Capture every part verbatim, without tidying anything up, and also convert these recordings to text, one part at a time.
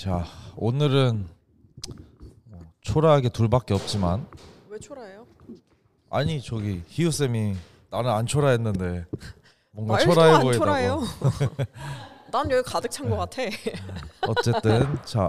자, 오늘은 뭐 초라하게 둘밖에 없지만. 왜 초라해요? 아니 저기 희우 쌤이 나는 안 초라했는데 뭔가 말도 초라해 안 보이다고. 초라해요. 난 여기 가득 찬 것 같아. 어쨌든 자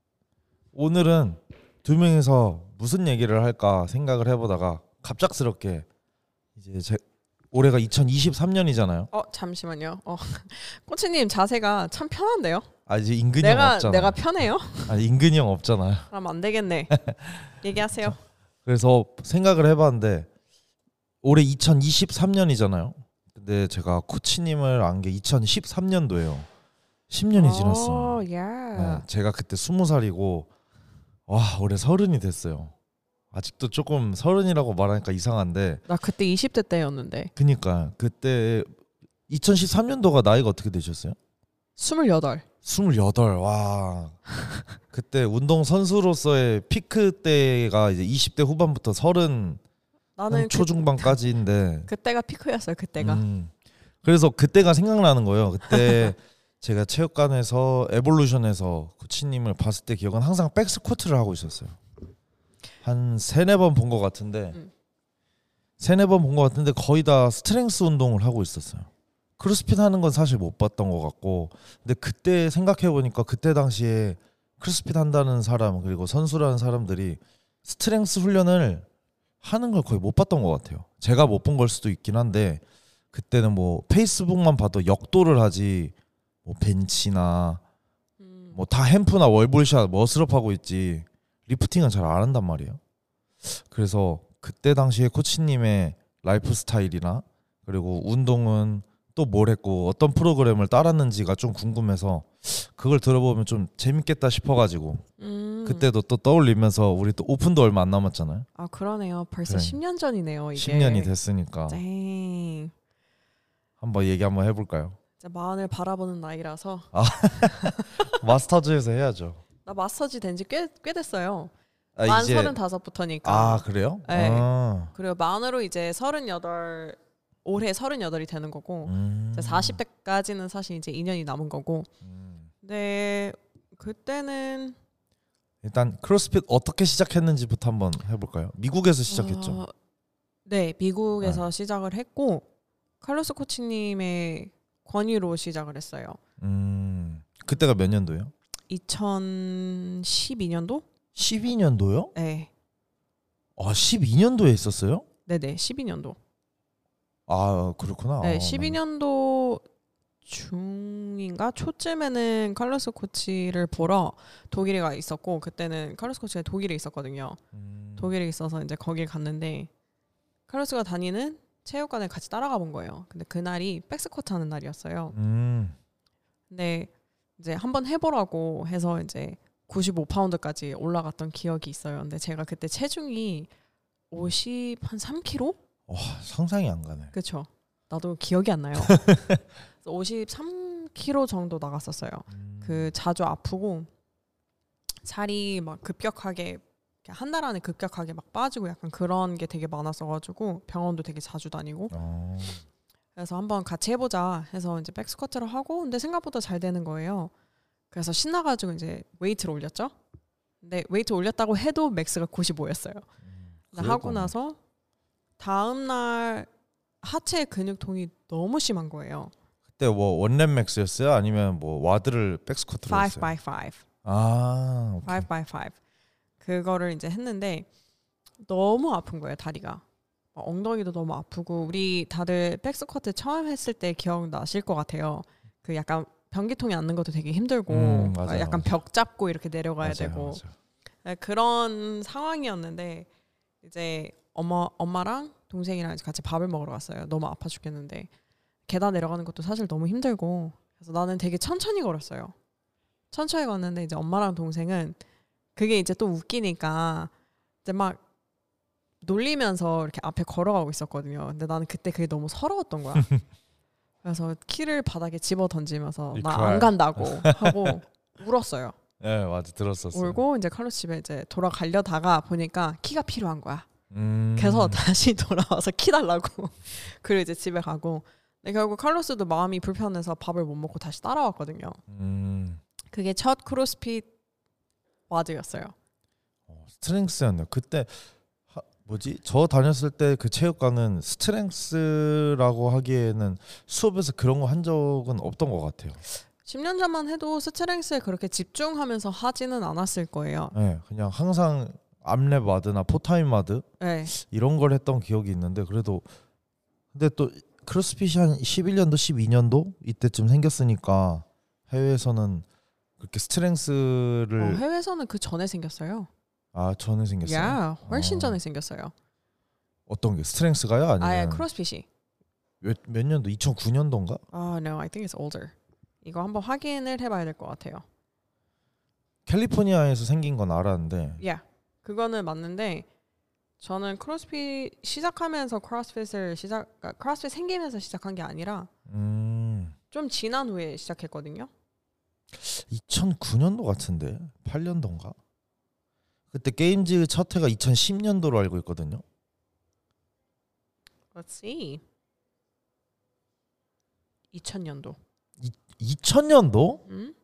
오늘은 두 명이서 무슨 얘기를 할까 생각을 해보다가 갑작스럽게 이제 제 올해가 이천이십삼 년이잖아요. 어 잠시만요. 어 코치님 자세가 참 편한데요? 아 이제 인근이 내가 형 없잖아. 내가 편해요? 아니 인근이 형 없잖아요. 그럼 안 되겠네. 얘기하세요. 자, 그래서 생각을 해봤는데 올해 이천이십삼 년이잖아요. 근데 제가 코치님을 안 게 이천십삼 년도예요. 십 년이 지났어요. 오, yeah. 네, 제가 그때 스무 살이고 와 올해 서른이 됐어요. 아직도 조금 서른이라고 말하니까 이상한데 나 그때 이십 대 때였는데. 그니까 그때 이천십삼 년도가 나이가 어떻게 되셨어요? 스물여덟. 스물여덟. 와 그때 운동 선수로서의 피크 때가 이제 이십 대 후반부터 서른 나는 초중반까지인데 그, 그때가 피크였어요. 그때가. 음, 그래서 그때가 생각나는 거예요. 그때 제가 체육관에서 에볼루션에서 코치님을 봤을 때 기억은 항상 백스쿼트를 하고 있었어요. 한 세네 번 본 것 같은데 음. 세네 번 본 것 같은데 거의 다 스트렝스 운동을 하고 있었어요. 크로스핏 하는 건 사실 못 봤던 것 같고 근데 그때 생각해보니까 그때 당시에 크로스핏 한다는 사람 그리고 선수라는 사람들이 스트렝스 훈련을 하는 걸 거의 못 봤던 것 같아요. 제가 못 본 걸 수도 있긴 한데 그때는 뭐 페이스북만 봐도 역도를 하지 뭐 벤치나 음. 뭐 다 햄프나 월볼샷 머슬업 하고 있지 리프팅은 잘 안 한단 말이에요. 그래서 그때 당시에 코치님의 라이프 스타일이나 그리고 운동은 또 뭘 했고 어떤 프로그램을 따랐는지가 좀 궁금해서 그걸 들어보면 좀 재밌겠다 싶어가지고 음. 그때도 또 떠올리면서 우리 또 오픈도 얼마 안 남았잖아요. 아 그러네요. 벌써 그래. 십 년 전이네요. 이게. 십 년이 됐으니까 땡. 한번 얘기 한번 해볼까요? 이제 마흔을 바라보는 나이라서. 아, 마스터즈에서 해야죠. 나 마스터즈 된지 꽤 꽤 됐어요. 아, 만 이제... 서른다섯부터니까. 아 그래요? 네. 아. 그리고 만으로 이제 서른여덟 올해 서른여덟이 되는 거고 음. 이제 사십 대까지는 사실 이제 이 년이 남은 거고. 음. 근데 그때는 일단 크로스핏 어떻게 시작했는지부터 한번 해볼까요? 미국에서 시작했죠. 어, 네, 미국에서 네. 시작을 했고 칼로스 코치님의 권유로 시작을 했어요. 음. 그때가 몇 년도예요? 이천십이 년도? 십이 년도요? 네. 아 십이 년도에 했었어요? 네네, 십이 년도. 아 그렇구나. 네, 아, 십이 년도 중인가 초쯤에는 칼로스 코치를 보러 독일에 가 있었고 그때는 칼로스 코치가 독일에 있었거든요. 음. 독일에 있어서 이제 거길 갔는데 칼로스가 다니는 체육관에 같이 따라가 본 거예요. 근데 그날이 백스쿼트 하는 날이었어요. 음. 근데 이제 한번 해보라고 해서 이제 구십오 파운드까지 올라갔던 기억이 있어요. 근데 제가 그때 체중이 오십 한 삼 킬로그램? 와 상상이 안 가네. 그렇죠. 나도 기억이 안 나요. 오십삼 킬로그램 정도 나갔었어요. 음. 그 자주 아프고 살이 막 급격하게 한 달 안에 급격하게 막 빠지고 약간 그런 게 되게 많았어가지고 병원도 되게 자주 다니고. 어. 그래서 한번 같이 해보자 해서 이제 백스쿼트를 하고 근데 생각보다 잘 되는 거예요. 그래서 신나가지고 이제 웨이트를 올렸죠. 근데 웨이트 올렸다고 해도 맥스가 구십오였어요. 음. 근데 하고 나서 다음 날 하체 근육통이 너무 심한 거예요. 그때 뭐 원랩 맥스였어요? 아니면 뭐 와드를 백스쿼트로 오 했어요? 바이 오. 아 오케이. 오 바이 오. 그거를 이제 했는데 너무 아픈 거예요, 다리가. 엉덩이도 너무 아프고 우리 다들 백스쿼트 처음 했을 때 기억나실 것 같아요. 그 약간 변기통이 앉는 것도 되게 힘들고 음, 맞아요, 약간 맞아요. 벽 잡고 이렇게 내려가야 맞아요, 되고 맞아요. 네, 그런 상황이었는데 이제 엄마, 엄마랑 동생이랑 같이 밥을 먹으러 갔어요. 너무 아파 죽겠는데 계단 내려가는 것도 사실 너무 힘들고 그래서 나는 되게 천천히 걸었어요. 천천히 걷는데 이제 엄마랑 동생은 그게 이제 또 웃기니까 이제 막 놀리면서 이렇게 앞에 걸어가고 있었거든요. 근데 나는 그때 그게 너무 서러웠던 거야. 그래서 키를 바닥에 집어 던지면서 나 안 간다고 하고 울었어요. 네 맞아 들었었어요. 울고 이제 칼로스 집에 이제 돌아가려다가 보니까 키가 필요한 거야. 음. 그래서 다시 돌아와서 키 달라고. 그리고 이제 집에 가고. 근데 결국 칼로스도 마음이 불편해서 밥을 못 먹고 다시 따라왔거든요. 음. 그게 첫 크로스핏 와드였어요. 어, 스트렝스였네요. 그때 하, 뭐지? 저 다녔을 때 그 체육관은 스트렝스라고 하기에는 수업에서 그런 거 한 적은 없던 것 같아요. 십 년 전만 해도 스트렝스에 그렇게 집중하면서 하지는 않았을 거예요. 네, 그냥 항상 암랩 와드나 포타임 와드 네. 이런 걸 했던 기억이 있는데 그래도 근데 또 크로스핏이 한 십일 년도 십이 년도 이때쯤 생겼으니까 해외에서는 그렇게 스트렝스를 어, 해외에서는 그 전에 생겼어요. 아 전에 생겼어요. 야, 훨씬 어. 전에 생겼어요. 어떤 게 스트렝스가요? 아니면 아예 크로스핏이. 몇, 몇 년도 이천구 년도인가? 아, no, I think it's older. 이거 한번 확인을 해봐야 될 것 같아요. 캘리포니아에서 생긴 건 알았는데 Yeah, 그거는 맞는데 저는 크로스핏 시작하면서 크로스핏을 시작, 그러니까 크로스핏 생기면서 시작한 게 아니라 음, 좀 지난 후에 시작했거든요. 이천구 년도 같은데 팔 년도인가? 그때 게임즈 첫 회가 이천십 년도로 알고 있거든요. Let's see. 이천 년도. 이천 년도? 음?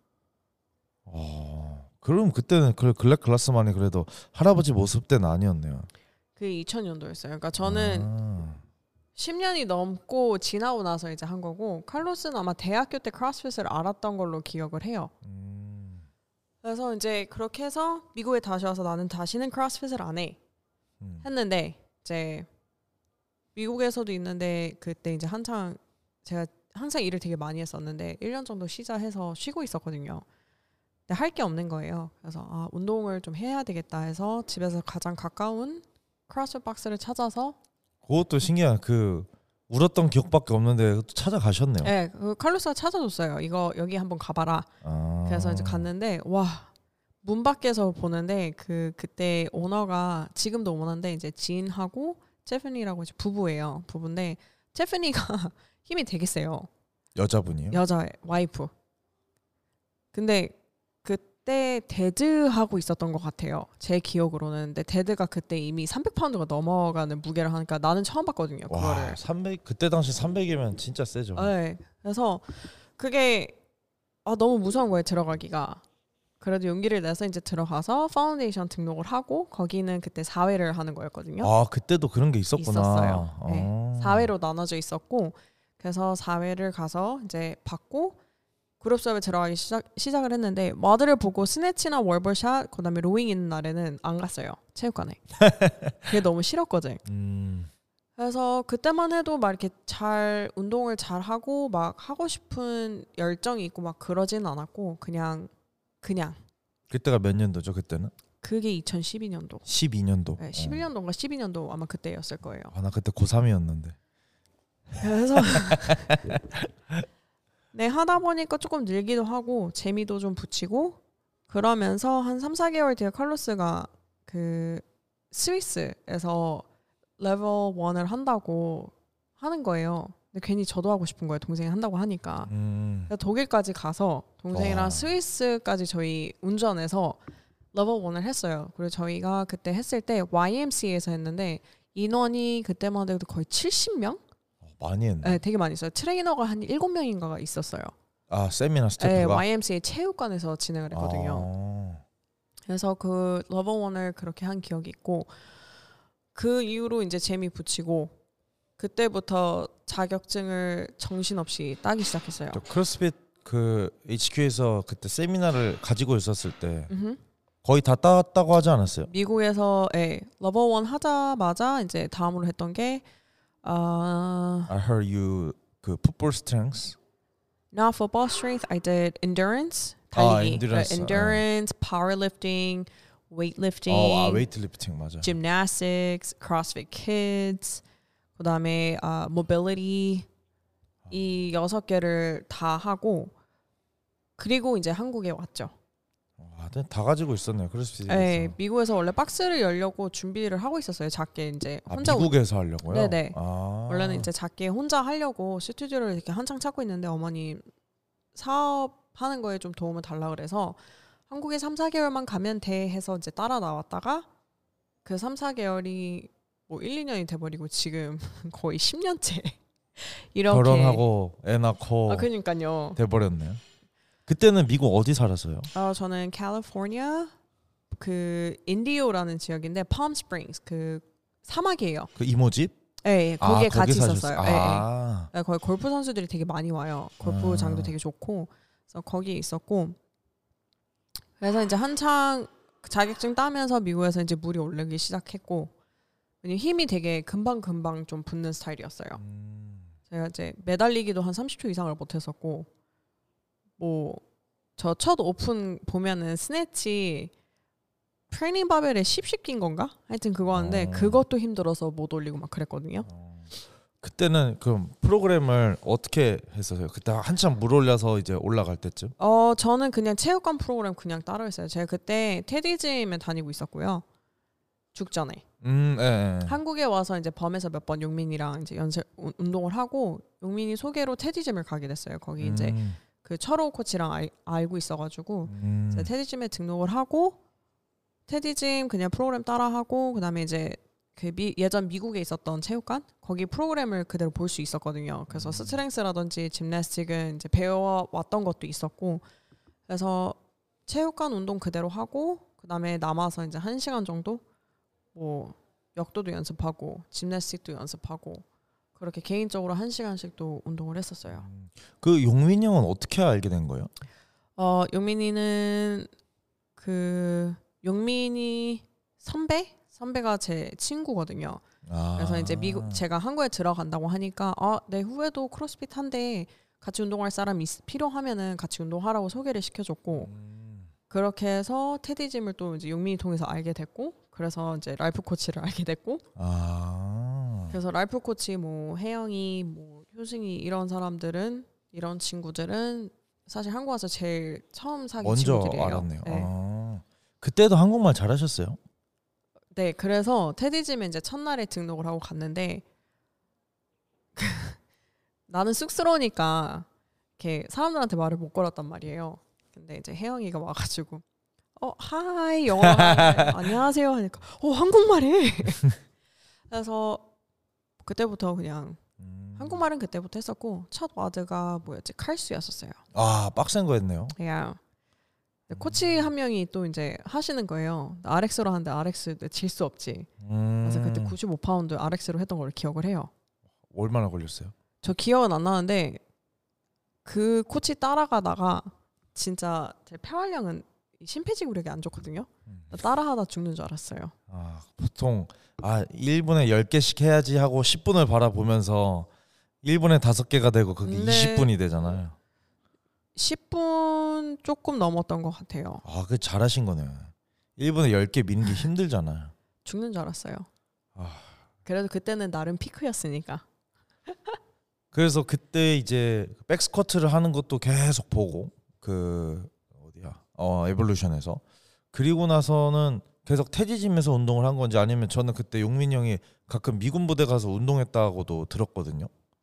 어, 그럼 그때는 그 글랙 클라스만이 그래도 할아버지 모습 때는 아니었네요. 그게 이천 년도였어요. 그러니까 저는 아, 십 년이 넘고 지나고 나서 이제 한 거고 칼로스는 아마 대학교 때 크로스핏을 알았던 걸로 기억을 해요. 음, 그래서 이제 그렇게 해서 미국에 다시 와서 나는 다시는 크로스핏을 안 해. 음. 했는데 이제 미국에서도 있는데 그때 이제 한창 제가 항상 일을 되게 많이 했었는데 일 년 정도 쉬자 해서 쉬고 있었거든요. 근데 할 게 없는 거예요. 그래서 아, 운동을 좀 해야 되겠다 해서 집에서 가장 가까운 크로스핏 박스를 찾아서 그것도 신기한 그 울었던 기억밖에 없는데 찾아가셨네요. 네, 그 칼로스가 찾아줬어요. 이거 여기 한번 가봐라. 아. 그래서 이제 갔는데 와, 문 밖에서 보는데 그 그때 오너가 지금도 오너인데 이제 진하고 제프니라고 이제 부부예요. 부부인데 제프니가 힘이 되게 세요. 여자분이요? 여자 와이프. 근데 그때 데드 하고 있었던 것 같아요. 제 기억으로는. 근데 데드가 그때 이미 삼백 파운드가 넘어가는 무게를 하니까 나는 처음 봤거든요. 그거를. 와, 삼백 그때 당시 삼백이면 진짜 세죠. 네. 그래서 그게 아, 너무 무서운 거예요. 들어가기가. 그래도 용기를 내서 이제 들어가서 파운데이션 등록을 하고 거기는 그때 사 회를 하는 거였거든요. 아, 그때도 그런 게 있었구나. 있었어요. 네. 아. 사 회로 나눠져 있었고 그래서 사 회를 가서 이제 받고 그룹 수업에 들어가기 시작, 시작을 했는데 와드를 보고 스네치나 월버샷 그다음에 로잉 있는 날에는 안 갔어요. 체육관에. 그게 너무 싫었거든. 음. 그래서 그때만 해도 막 이렇게 잘 운동을 잘 하고 막 하고 싶은 열정이 있고 막 그러지는 않았고 그냥 그냥 그때가 몇 년도죠? 그때는? 그게 이천십이 년도. 십이 년도. 네, 십일 년도인가 십이 년도 아마 그때였을 거예요. 아, 나 그때 고삼이었는데. 그래서 네, 하다 보니까 조금 늘기도 하고 재미도 좀 붙이고 그러면서 한 삼, 사 개월 뒤에 칼로스가 그 스위스에서 레벨 일을 한다고 하는 거예요. 근데 괜히 저도 하고 싶은 거예요. 동생이 한다고 하니까. 음. 그래서 독일까지 가서 동생이랑 와. 스위스까지 저희 운전해서 레벨 일을 했어요. 그리고 저희가 그때 했을 때 와이엠씨에이에서 했는데 인원이 그때만 해도 거의 칠십 명? 많이 했네. 네, 되게 많이 있어요. 트레이너가 한 일곱 명인가가 있었어요. 아, 세미나 스태프가. 네, 와이엠씨에이 체육관에서 진행을 했거든요. 아. 그래서 그 러버 원을 그렇게 한 기억이 있고 그 이후로 이제 재미 붙이고 그때부터 자격증을 정신없이 따기 시작했어요. 저 크로스핏 그 에이치큐에서 그때 세미나를 가지고 있었을 때 음흠. 거의 다 땄다고 하지 않았어요? 미국에서 예, 러버 원 하자마자 이제 다음으로 했던 게 어, I heard you 그 football strength. not football strength. I did endurance, 아, 달리기, endurance. 네, endurance, powerlifting, weightlifting, 어, 아, 웨이트리프팅 맞아. gymnastics, CrossFit Kids, 그다음에 아, mobility 이 여섯 개를 다 하고 그리고 이제 한국에 왔죠. 아, 네, 다 가지고 있었네요. 크로스핏에서. 네, 미국에서 원래 박스를 열려고 준비를 하고 있었어요. 작게 이제 아, 혼자 미국에서 하려고요? 네네. 아. 원래는 이제 작게 혼자 하려고 스튜디오를 이렇게 한창 찾고 있는데 어머님 사업하는 거에 좀 도움을 달라 그래서 한국에 삼, 사 개월만 가면 돼 해서 이제 따라 나왔다가 그 삼, 사 개월이 뭐 일, 이 년이 돼버리고 지금 거의 십 년째 이렇게 결혼하고 애 낳고 아, 그러니까요. 돼버렸네요. 그때는 미국 어디 살았어요? 어, 저는 캘리포니아 그 인디오라는 지역인데 팜 스프링스 그 사막이에요. 그 이모집? 네, 거기에 아, 같이 거기 있었어요. 아. 네, 네. 거기 골프 선수들이 되게 많이 와요. 골프장도 아. 되게 좋고, 그래서 거기에 있었고, 그래서 이제 한창 자격증 따면서 미국에서 이제 물이 오르기 시작했고, 왜냐면 힘이 되게 금방 금방 좀 붙는 스타일이었어요. 음. 제가 이제 매달리기도 한 삼십 초 이상을 못했었고, 뭐 저 첫 오픈 보면은 스네치 트레이닝 바벨에 십씩 낀 건가? 하여튼 그거였는데 어. 그것도 힘들어서 못 올리고 막 그랬거든요. 어. 그때는 그럼 프로그램을 어떻게 했었어요? 그때 한참 물 올려서 이제 올라갈 때쯤? 어 저는 그냥 체육관 프로그램 그냥 따로 했어요. 제가 그때 테디짐에 다니고 있었고요. 죽전에 음, 예, 예. 한국에 와서 이제 범에서 몇 번 용민이랑 이제 연습 운- 운동을 하고 용민이 소개로 테디짐을 가게 됐어요. 거기 음, 이제 그 철호 코치랑 알, 알고 있어가지고 음. 제가 테디짐에 등록을 하고 테디짐 그냥 프로그램 따라하고 그다음에 이제 그 미, 예전 미국에 있었던 체육관 거기 프로그램을 그대로 볼 수 있었거든요. 그래서 스트렝스라든지 짐나스틱은 이제 배워왔던 것도 있었고 그래서 체육관 운동 그대로 하고 그다음에 남아서 이제 한 시간 정도 뭐 역도도 연습하고 짐나스틱도 연습하고 그렇게 개인적으로 한 시간씩도 운동을 했었어요. 그 용민 형은 어떻게 알게 된 거예요? 어 용민이는 그 용민이 선배 선배가 제 친구거든요. 아. 그래서 이제 미국 제가 한국에 들어간다고 하니까 아, 내 후배도 크로스핏 한데 같이 운동할 사람 있, 필요하면은 같이 운동하라고 소개를 시켜줬고 음. 그렇게 해서 테디짐을 또 이제 용민이 통해서 알게 됐고 그래서 이제 라이프 코치를 알게 됐고 아. 그래서 라이프 코치 뭐 혜영이 뭐 효승이 이런 사람들은 이런 친구들은 사실 한국 와서 제일 처음 사귄 먼저 친구들이에요. 알았네요. 네. 아. 그때도 한국말 잘하셨어요? 네, 그래서 테디짐에 이제 첫날에 등록을 하고 갔는데 나는 쑥스러우니까 이렇게 사람들한테 말을 못 걸었단 말이에요. 근데 이제 혜영이가 와가지고 어 하이 영어로 하는데 안녕하세요 하니까 어 한국말해. 그래서 그때부터 그냥 음. 한국말은 그때부터 했었고 첫 와드가 뭐였지 칼수였었어요. 아, 빡센 거였네요. 그냥 코치 한 명이 또 이제 하시는 거예요. 알엑스로 하는데 알엑스 질 수 없지. 음. 그래서 그때 구십오 파운드 알엑스로 했던 걸 기억을 해요. 얼마나 걸렸어요? 저 기억은 안 나는데 그 코치 따라가다가 진짜 제 폐활량은 심폐지구력이 안 좋거든요. 나 따라하다 죽는 줄 알았어요. 아, 보통 아 일 분에 열 개씩 해야지 하고 십 분을 바라보면서 일 분에 다섯 개가 되고 그게 근데 이십 분이 되잖아요. 십 분 조금 넘었던 것 같아요. 아, 그 잘하신 거네요. 일 분에 열 개 미는 게 힘들잖아요. 죽는 줄 알았어요. 아. 그래도 그때는 나름 피크였으니까. 그래서 그때 이제 백스쿼트를 하는 것도 계속 보고 그 어디야 어 에볼루션에서 그리고 나서는 계속 테디짐에서 운동을 한 건지 아니면 저는 그때 용민 형이 가끔 미군 부대 가서 운동했다고도 들었거든요.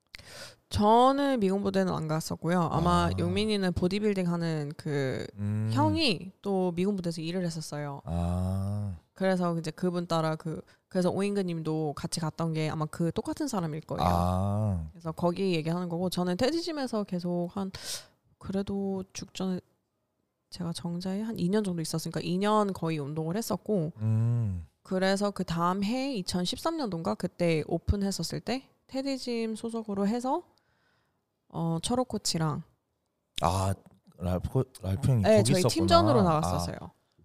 저는 미군 부대는 안 갔었고요. 아마 아. 용민이는 보디빌딩 하는 그 음. 형이 또 미군 부대에서 일을 했었어요. 아. 그래서 이제 그분 따라 그 그래서 오잉그님도 같이 갔던 게 아마 그 똑같은 사람일 거예요. 아. 그래서 거기 얘기하는 거고 저는 테디짐에서 계속 한 그래도 죽전에 제가 정자에 한 이 년 정도 있었으니까 이 년 거의 운동을 했었고 음. 그래서 그 다음 해 이천십삼 년도인가 그때 오픈했었을 때 테디짐 소속으로 해서 어 철호 코치랑 아, 랄프 랄프 형이 네, 거기 저희 있었구나. 팀전으로 아, 나갔었어요.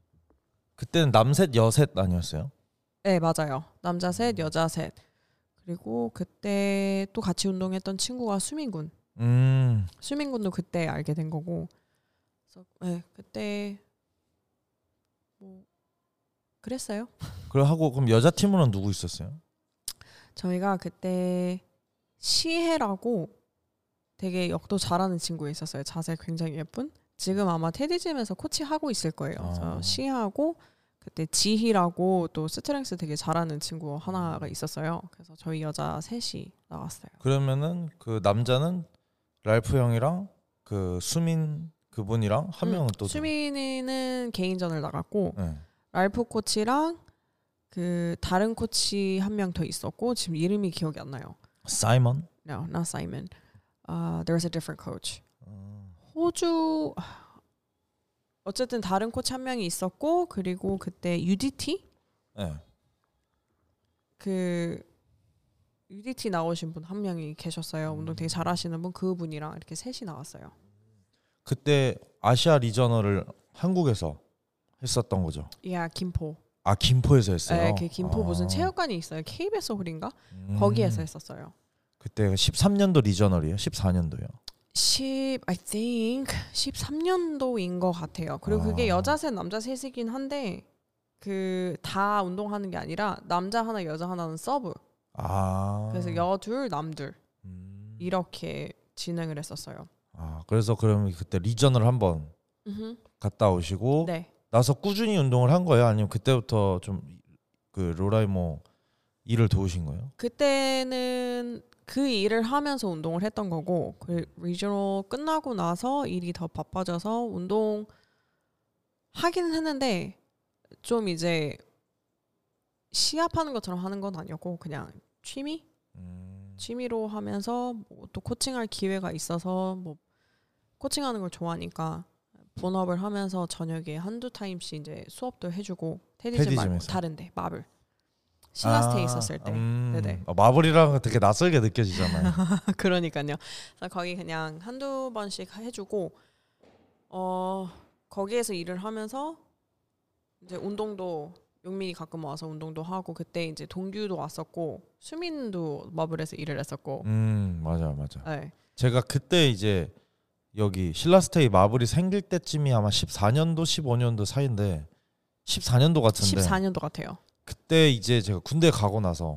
그때는 남셋 여셋 아니었어요? 네, 맞아요. 남자 셋, 음. 여자 셋. 그리고 그때 또 같이 운동했던 친구가 수민군. 음. 수민군도 그때 알게 된 거고. 그래서 네, 그때 뭐 그랬어요. 그래 하고 그럼 여자 팀으로는 누구 있었어요? 저희가 그때 시혜라고 되게 역도 잘하는 친구가 있었어요. 자세 굉장히 예쁜. 지금 아마 테디짐에서 코치하고 있을 거예요. 그래서 아. 시혜하고 그때 지희라고 또 스트렝스 되게 잘하는 친구 하나가 있었어요. 그래서 저희 여자 셋이 나갔어요. 그러면은 그 남자는 랄프 형이랑 그 수민 그분이랑 한 음, 명은 또 수민이는 개인전을 나갔고 네. 랄프 코치랑 그 다른 코치 한 명 더 있었고 지금 이름이 기억이 안 나요. 사이먼? No, not Simon. Uh, there was a different coach. 어. 호주 어쨌든 다른 코치 한 명이 있었고 그리고 그때 유디티 네. 그 유디티 나오신 분 한 명이 계셨어요. 운동 되게 잘하시는 분 그분이랑 이렇게 셋이 나왔어요. 그때 아시아 리저널을 한국에서 했었던 거죠. 야 김포. 아 김포에서 했어요. 네, 그 김포 아. 무슨 체육관이 있어요. 케이비에스 홀인가? 음. 거기에서 했었어요. 그때 십삼 년도 리저널이에요. 십사 년도요. 십 I think 십삼 년도인 것 같아요. 그리고 아. 그게 여자 셋 남자 셋이긴 한데 그 다 운동하는 게 아니라 남자 하나 여자 하나는 서브. 아. 그래서 여둘 남둘 음. 이렇게 진행을 했었어요. 아 그래서 그러면 그때 리저널 한번 음흠. 갔다 오시고 네. 나서 꾸준히 운동을 한 거예요? 아니면 그때부터 좀 그 로라이모 일을 도우신 거예요? 그때는 그 일을 하면서 운동을 했던 거고 그 리저널 끝나고 나서 일이 더 바빠져서 운동 하기는 했는데 좀 이제 시합하는 것처럼 하는 건 아니었고 그냥 취미? 음. 취미로 하면서 뭐 또 코칭할 기회가 있어서 뭐 코칭하는 걸 좋아하니까 본업을 하면서 저녁에 한두 타임씩 이제 수업도 해주고 테디즘 말고 테디즘에서. 다른데 마블 신라스테이 아, 있었을 때 음. 네네. 아, 마블이랑 되게 낯설게 느껴지잖아요. 그러니까요. 그래서 거기 그냥 한두 번씩 해주고 어 거기에서 일을 하면서 이제 운동도 용민이 가끔 와서 운동도 하고 그때 이제 동규도 왔었고 수민도 마블에서 일을 했었고. 음 맞아 맞아. 네. 제가 그때 이제 여기 신라스테이 마블이 생길 때쯤이 아마 십사 년도 십오 년도 사이인데 십사 년도 같은데 십사 년도 같아요. 그때 이제 제가 군대 가고 나서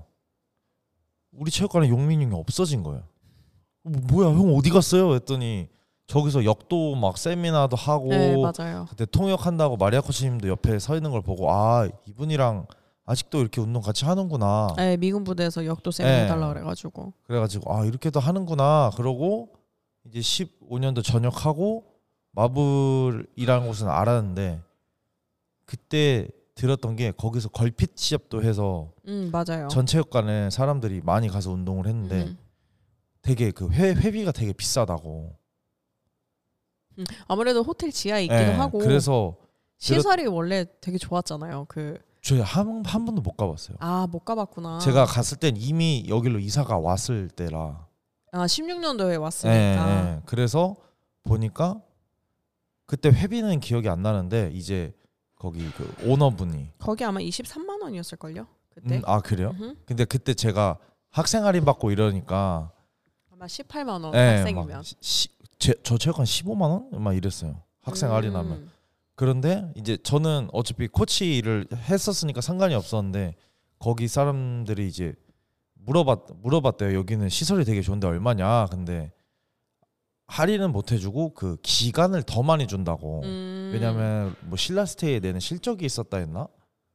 우리 체육관에 용민이 형이 없어진 거예요. 뭐, 뭐야 형 어디 갔어요? 했더니 저기서 역도 막 세미나도 하고 네 맞아요. 그때 통역한다고 마리아 코치님도 옆에 서 있는 걸 보고 아 이분이랑 아직도 이렇게 운동 같이 하는구나. 네 미군 부대에서 역도 세미나 네. 해달라 그래가지고. 그래가지고 아 이렇게도 하는구나. 그러고 이제 십오 년도 전역하고 마블이라는 곳은 알았는데 그때 들었던 게 거기서 걸핏 시합도 해서 음 맞아요. 전 체육관에 사람들이 많이 가서 운동을 했는데 음. 되게 그 회, 회비가 되게 비싸다고. 음. 아무래도 호텔 지하에 있기도 네, 하고 그래서 시설이 원래 되게 좋았잖아요. 그 저희 한, 한 번도 못 가봤어요. 아 못 가봤구나. 제가 갔을 땐 이미 여기로 이사가 왔을 때라. 아 십육 년도에 네, 왔으니까. 네. 그래서 보니까 그때 회비는 기억이 안 나는데 이제 거기 그 오너분이 거기 아마 이십삼만 원이었을걸요? 그때? 음, 아 그래요? 음흠. 근데 그때 제가 학생 할인 받고 이러니까 아마 십팔만 원 네, 학생이면. 막 시, 제, 저 체육관 십오만 원? 막 이랬어요. 학생 음. 할인하면. 그런데 이제 저는 어차피 코치 일을 했었으니까 상관이 없었는데 거기 사람들이 이제 물어봤 물어봤대요. 여기는 시설이 되게 좋은데 얼마냐? 근데 할인은 못 해주고 그 기간을 더 많이 준다고. 음. 왜냐면 뭐 신라스테이에 내는 실적이 있었다 했나?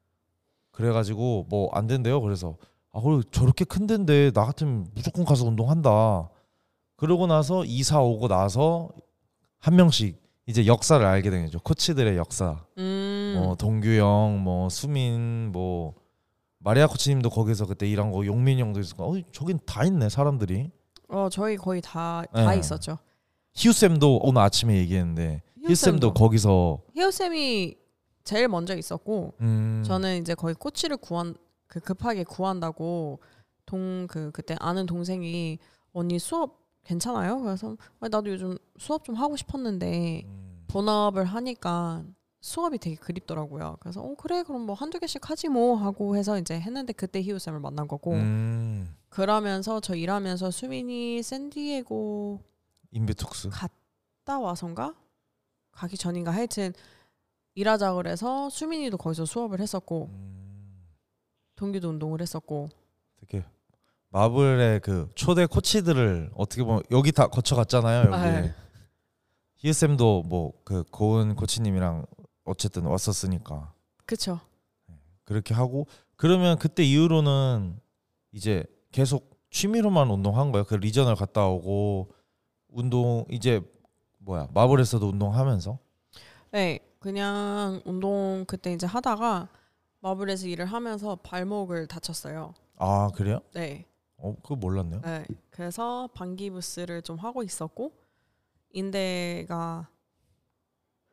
그래가지고 뭐 안 된대요. 그래서 아 그래 저렇게 큰 데인데 나 같으면 무조건 가서 운동한다. 그러고 나서 이사 오고 나서 한 명씩 이제 역사를 알게 된 거죠. 코치들의 역사. 음. 뭐 동규 형, 뭐 수민, 뭐 마리아 코치님도 거기서 그때 일한 거, 용민이 형도 있었고, 어 저긴 다 있네 사람들이. 어 저희 거의 다 다 네. 있었죠. 희우 쌤도 오늘 아침에 얘기했는데 희우 쌤도 쌤도. 거기서 희우 쌤이 제일 먼저 있었고 음, 저는 이제 거의 코치를 구한 그 급하게 구한다고 동 그 그때 아는 동생이 언니 수업 괜찮아요? 그래서 아니, 나도 요즘 수업 좀 하고 싶었는데 음, 본업을 하니까 수업이 되게 그립더라고요. 그래서 어 그래 그럼 뭐 한두 개씩 하지 뭐 하고 해서 이제 했는데 그때 희우 쌤을 만난 거고 음, 그러면서 저 일하면서 수민이 샌디에고 인비톡스. 갔다 와선가 가기 전인가 하여튼 일하자 그래서 수민이도 거기서 수업을 했었고 음, 동규도 운동을 했었고 되게 마블의 그 초대 코치들을 어떻게 보면 여기 다 거쳐갔잖아요. 여기 아, 희우 쌤도 뭐 그 고은 코치님이랑 어쨌든 왔었으니까 그쵸. 그렇게 하고 그러면 그때 이후로는 이제 계속 취미로만 운동한 거예요. 그 리저널 갔다 오고 운동 이제 뭐야 마블에서도 운동하면서 네, 그냥 운동 그때 이제 하다가 마블에서 일을 하면서 발목을 다쳤어요. 아 그래요? 네, 어 그거 몰랐네요. 네. 그래서 방기부스를 좀 하고 있었고 인대가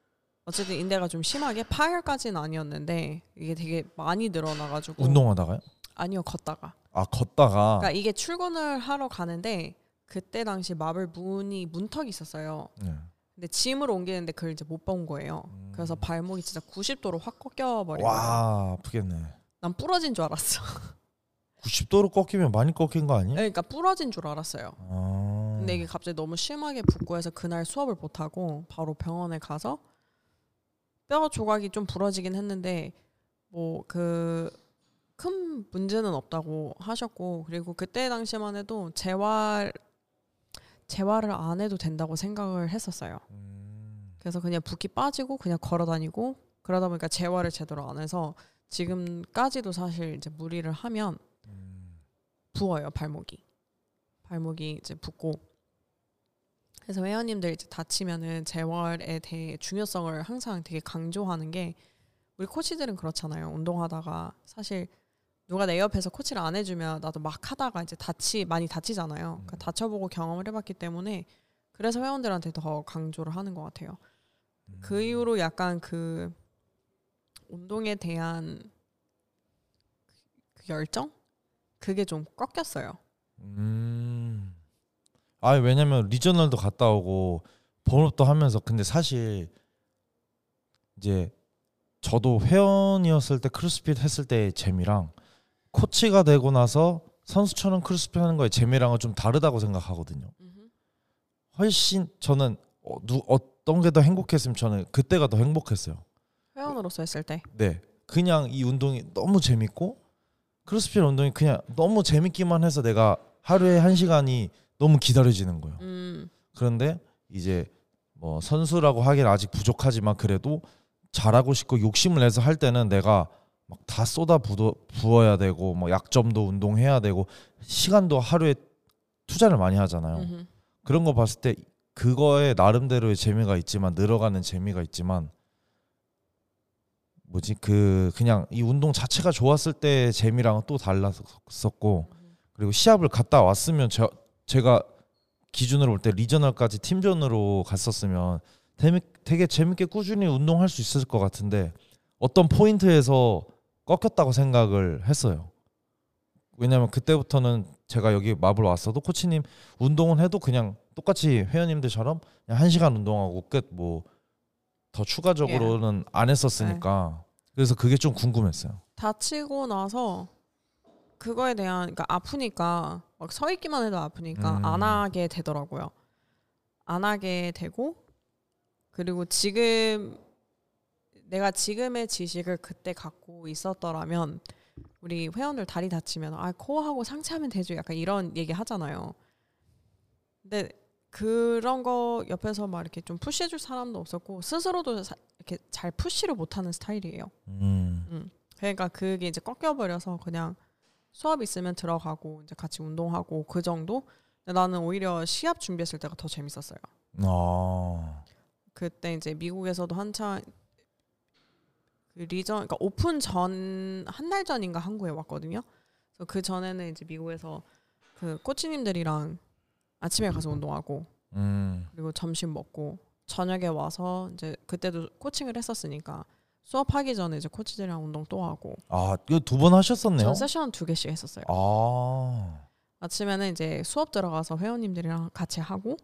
어쨌든 인대가 좀 심하게 파열까지는 아니었는데 이게 되게 많이 늘어나가지고. 운동하다가요? 아니요, 걷다가. 아, 걷다가. 그러니까 이게 출근을 하러 가는데 그때 당시 마블 문이 문턱이 있었어요. 네. 근데 짐으로 옮기는데 그걸 이제 못 본 거예요. 음. 그래서 발목이 진짜 구십 도로 확 꺾여버린 거예요. 와, 아프겠네. 난 부러진 줄 알았어. 구십 도로 꺾이면 많이 꺾인 거 아니에요? 네, 그러니까 부러진 줄 알았어요. 아. 근데 이게 갑자기 너무 심하게 붓고 해서 그날 수업을 못 하고 바로 병원에 가서 뼈 조각이 좀 부러지긴 했는데 뭐 그 큰 문제는 없다고 하셨고, 그리고 그때 당시만 해도 재활 재활을 안 해도 된다고 생각을 했었어요. 음. 그래서 그냥 붓기 빠지고 그냥 걸어 다니고 그러다 보니까 재활을 제대로 안 해서 지금까지도 사실 이제 무리를 하면 음. 부어요, 발목이. 발목이 이제 붓고. 그래서 회원님들 이제 다치면은 재활에 대해 중요성을 항상 되게 강조하는 게, 우리 코치들은 그렇잖아요. 운동하다가 사실 누가 내 옆에서 코치를 안 해주면 나도 막 하다가 이제 다치 많이 다치잖아요. 그러니까 다쳐보고 경험을 해봤기 때문에 그래서 회원들한테 더 강조를 하는 것 같아요. 음. 그 이후로 약간 그 운동에 대한 그 열정? 그게 좀 꺾였어요. 음. 아, 왜냐면 리저널도 갔다 오고 본업도 하면서, 근데 사실 이제 저도 회원이었을 때 크로스핏 했을 때의 재미랑 코치가 되고 나서 선수처럼 크로스핏 하는 거의 재미랑은 좀 다르다고 생각하거든요. 음흠. 훨씬 저는 어, 누, 어떤 게 더 행복했으면 저는 그때가 더 행복했어요. 회원으로서 했을 때. 네, 그냥 이 운동이 너무 재밌고 크로스핏 운동이 그냥 너무 재밌기만 해서 내가 하루에 한 시간이 너무 기다려지는 거예요. 음. 그런데 이제 뭐 선수라고 하기엔 아직 부족하지만 그래도 잘하고 싶고 욕심을 내서 할 때는 내가 막 다 쏟아 부어, 부어야 되고 뭐 약점도 운동해야 되고 시간도 하루에 투자를 많이 하잖아요. 음흠. 그런 거 봤을 때 그거에 나름대로의 재미가 있지만, 늘어가는 재미가 있지만, 뭐지 그 그냥 이 운동 자체가 좋았을 때의 재미랑은 또 달랐었고, 그리고 시합을 갔다 왔으면 제, 제가 기준으로 볼 때 리저널까지 팀전으로 갔었으면 되게, 되게 재밌게 꾸준히 운동할 수 있을 것 같은데 어떤 포인트에서 꺾였다고 생각을 했어요. 왜냐면 그때부터는 제가 여기 마블 왔어도 코치님 운동은 해도 그냥 똑같이 회원님들처럼 그냥 한 시간 운동하고 끝, 뭐 더 추가적으로는 yeah. 안 했었으니까. 네. 그래서 그게 좀 궁금했어요. 다치고 나서 그거에 대한, 그러니까 아프니까 막 서 있기만 해도 아프니까 음. 안 하게 되더라고요. 안 하게 되고, 그리고 지금 내가 지금의 지식을 그때 갖고 있었더라면 우리 회원들 다리 다치면 아 코어하고 상체하면 되죠, 약간 이런 얘기 하잖아요. 근데 그런 거 옆에서 막 이렇게 좀 푸시해줄 사람도 없었고 스스로도 사, 이렇게 잘 푸시를 못하는 스타일이에요. 음. 음. 그러니까 그게 이제 꺾여버려서 그냥 수업 있으면 들어가고 이제 같이 운동하고 그 정도. 근데 나는 오히려 시합 준비했을 때가 더 재밌었어요. 아. 그때 이제 미국에서도 한창 그 리전, 그러니까 오픈 전 한 달 전인가 한국에 왔거든요. 그래서 그 전에는 이제 미국에서 그 코치님들이랑 아침에 가서 운동하고 음. 그리고 점심 먹고 저녁에 와서 이제 그때도 코칭을 했었으니까 수업하기 전에 이제 코치들이랑 운동 또 하고. 아, 이거 두 번 하셨었네요. 전 세션 두 개씩 했었어요. 아. 아침에는 이제 수업 들어가서 회원님들이랑 같이 하고,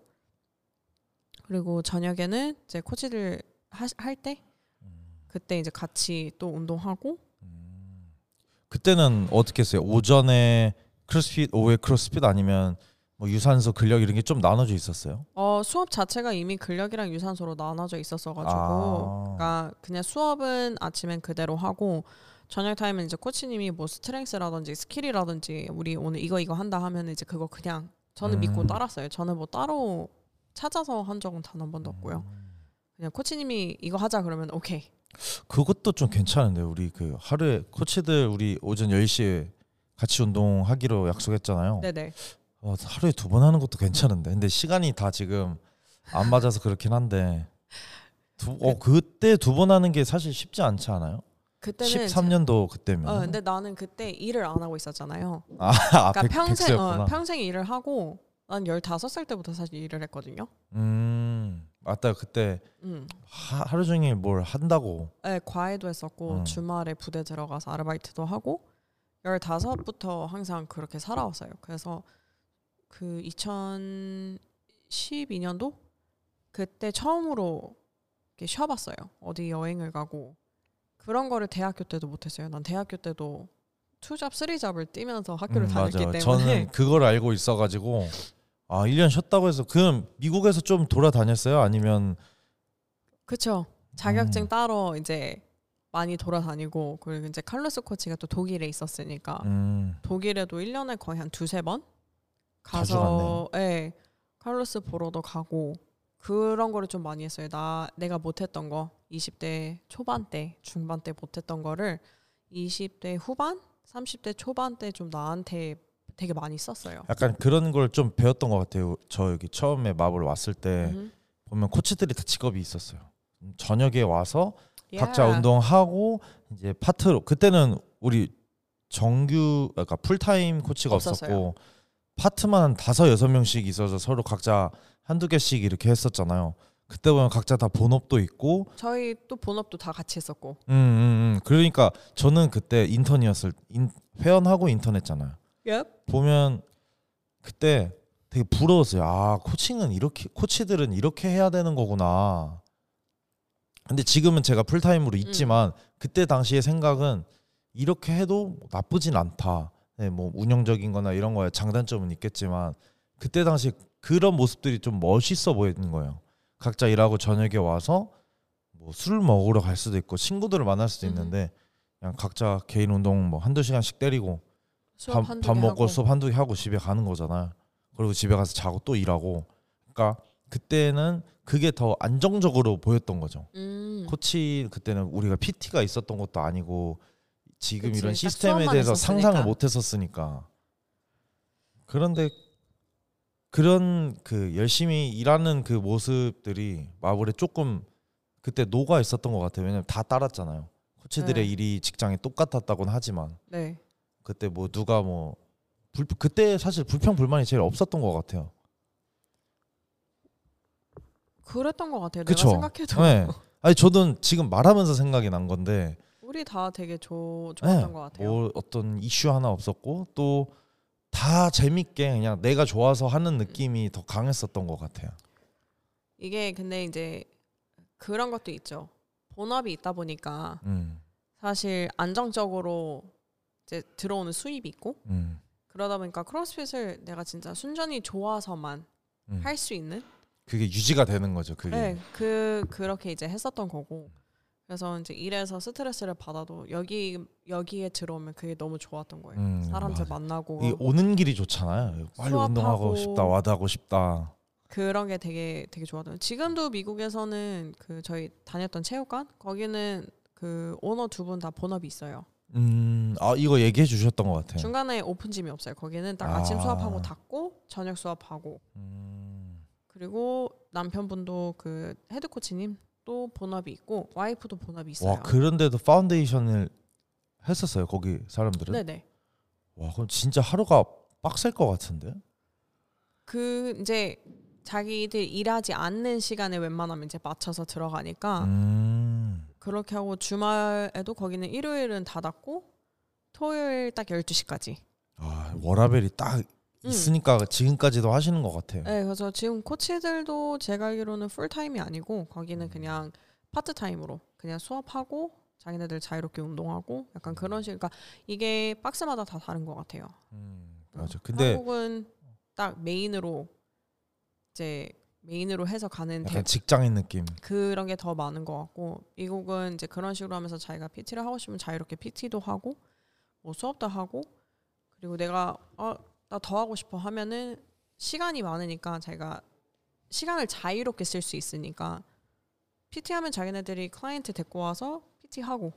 그리고 저녁에는 이제 코치들 할 때 그때 이제 같이 또 운동하고. 음. 그때는 어떻게 했어요? 오전에 크로스핏, 오후에 크로스핏, 아니면 뭐 유산소, 근력 이런 게 좀 나눠져 있었어요? 어 수업 자체가 이미 근력이랑 유산소로 나눠져 있었어가지고, 아. 그러니까 그냥 수업은 아침엔 그대로 하고 저녁 타임은 이제 코치님이 뭐 스트렝스라든지 스킬이라든지 우리 오늘 이거 이거 한다 하면 이제 그거 그냥 저는 음. 믿고 따랐어요. 저는 뭐 따로 찾아서 한 적은 단 한 번도 없고요. 그냥 코치님이 이거 하자 그러면 오케이. 그것도 좀 괜찮은데, 우리 그 하루에 코치들 우리 오전 열 시에 같이 운동하기로 약속했잖아요. 네네. 어, 하루에 두 번 하는 것도 괜찮은데, 근데 시간이 다 지금 안 맞아서 그렇긴 한데 두, 어, 그때 두 번 하는 게 사실 쉽지 않지 않아요? 그때는 십삼 년도 그때면. 어, 근데 나는 그때 일을 안 하고 있었잖아요. 아, 그러니까 백, 평생 어, 평생 일을 하고 난 열다섯 살 때부터 사실 일을 했거든요. 음. 맞다. 그때 음. 하, 하루 종일 뭘 한다고. 네, 과외도 했었고 음. 주말에 부대 들어가서 아르바이트도 하고 열다섯부터 항상 그렇게 살아왔어요. 그래서 그 이천십이 년도 그때 처음으로 이렇게 쉬어봤어요. 어디 여행을 가고 그런 거를 대학교 때도 못했어요. 난 대학교 때도 투잡, 쓰리잡을 뛰면서 학교를 음, 다녔기 맞아. 때문에 저는 그걸 알고 있어가지고 아 일 년 쉬었다고 해서 그럼 미국에서 좀 돌아다녔어요? 아니면 그쵸. 자격증 음. 따러 이제 많이 돌아다니고 그리고 이제 칼로스 코치가 또 독일에 있었으니까 음, 독일에도 일 년에 거의 한 두세 번 자주 가서 예, 칼로스 보러도 가고 그런 거를 좀 많이 했어요. 나 내가 못했던 거 이십 대 초반 때 중반 때 못했던 거를 이십 대 후반 삼십 대 초반 때 좀 나한테 되게 많이 썼어요. 약간 그런 걸 좀 배웠던 것 같아요. 저 여기 처음에 마블 왔을 때 음흠. 보면 코치들이 다 직업이 있었어요. 저녁에 와서 각자 Yeah. 운동하고 이제 파트로 그때는 우리 정규 그러니까 풀타임 코치가 없었어요. 없었고 파트만 한 다섯 여섯 명씩 있어서 서로 각자 한두 개씩 이렇게 했었잖아요. 그때 보면 각자 다 본업도 있고 저희 또 본업도 다 같이 했었고. 음, 음, 음. 그러니까 저는 그때 인턴이었을 인, 회원하고 인턴 했잖아요. Yep. 보면 그때 되게 부러웠어요. 아, 코칭은 이렇게 코치들은 이렇게 해야 되는 거구나. 근데 지금은 제가 풀타임으로 있지만 음. 그때 당시의 생각은 이렇게 해도 나쁘진 않다. 네, 뭐 운영적인 거나 이런 거에 장단점은 있겠지만 그때 당시 그런 모습들이 좀 멋있어 보이는 거예요. 각자 일하고 저녁에 와서 뭐 술 먹으러 갈 수도 있고 친구들을 만날 수도 음흠. 있는데 그냥 각자 개인 운동 뭐 한두 시간씩 때리고 수업 밥, 한두 밥 개 먹고 하고. 수업 한두 개 하고 집에 가는 거잖아요. 그리고 집에 가서 자고 또 일하고. 그러니까 그때는 그게 더 안정적으로 보였던 거죠. 음. 코치 그때는 우리가 피티가 있었던 것도 아니고 지금 그치, 이런 딱 시스템에 수업만 대해서 있었으니까. 상상을 못 했었으니까. 그런데 그런 그 열심히 일하는 그 모습들이 마블에 조금 그때 녹아 있었던 것 같아요. 왜냐면 다 따랐잖아요. 코치들의 네. 일이 직장에 똑같았다고는 하지만 네. 그때 뭐 누가 뭐 불, 그때 사실 불평 불만이 제일 없었던 것 같아요. 그랬던 것 같아요. 그쵸? 내가 생각해도 네. 아니 저도 지금 말하면서 생각이 난 건데 우리 다 되게 조, 좋았던 네. 것 같아요. 뭐 어떤 이슈 하나 없었고 또 다 재밌게 그냥 내가 좋아서 하는 느낌이 더 강했었던 것 같아요. 이게 근데 이제 그런 것도 있죠. 본업이 있다 보니까 음, 사실 안정적으로 이제 들어오는 수입이 있고 음, 그러다 보니까 크로스핏을 내가 진짜 순전히 좋아서만 음. 할 수 있는 그게 유지가 되는 거죠. 그게. 네, 그 그렇게 이제 했었던 거고. 그래서 이제 일에서 스트레스를 받아도 여기 여기에 들어오면 그게 너무 좋았던 거예요. 음, 사람들 맞아. 만나고 이 오는 길이 좋잖아요. 빨리 수업하고 운동하고 싶다, 와드 하고 싶다. 그런 게 되게 되게 좋았던. 지금도 미국에서는 그 저희 다녔던 체육관 거기는 그 오너 두 분 다 본업이 있어요. 음, 아 이거 얘기해 주셨던 것 같아요. 중간에 오픈짐이 없어요. 거기는 딱 아. 아침 수업하고 닫고 저녁 수업하고 음, 그리고 남편분도 그 헤드 코치님 또 본업이 있고 와이프도 본업이 있어요. 와 그런데도 파운데이션을 했었어요. 거기 사람들은. 네네. 와 그럼 진짜 하루가 빡셀 것 같은데. 그 이제 자기들 일하지 않는 시간에 웬만하면 이제 맞춰서 들어가니까 음, 그렇게 하고 주말에도 거기는 일요일은 닫았고 토요일 딱 열두 시까지. 아 워라벨이 딱 있으니까 지금까지도 하시는 것 같아요. 네, 그래서 지금 코치들도 제가 알기로는 풀타임이 아니고 거기는 음. 그냥 파트타임으로 그냥 수업하고 자기네들 자유롭게 운동하고 약간 그런 식. 그러니까 이게 박스마다 다 다른 것 같아요. 음, 맞아. 근데 한국은 딱 메인으로 이제 메인으로 해서 가는 약간 대, 직장인 느낌. 그런 게 더 많은 것 같고 미국은 이제 그런 식으로 하면서 자기가 피티를 하고 싶으면 자유롭게 피티도 하고 뭐 수업도 하고 그리고 내가 아, 나 더 하고 싶어 하면은 시간이 많으니까 자기가 시간을 자유롭게 쓸 수 있으니까 피티 하면 자기네들이 클라이언트 데리고 와서 피티 하고